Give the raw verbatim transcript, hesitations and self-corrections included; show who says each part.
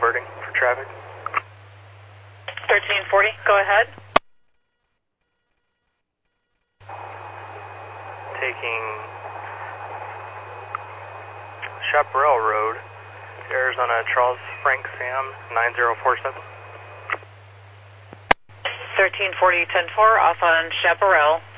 Speaker 1: alerting for traffic.
Speaker 2: thirteen forty, go ahead.
Speaker 1: Taking Chaparral Road, Arizona Charles Frank Sam nine zero four seven.
Speaker 2: thirteen forty, ten four, off on Chaparral.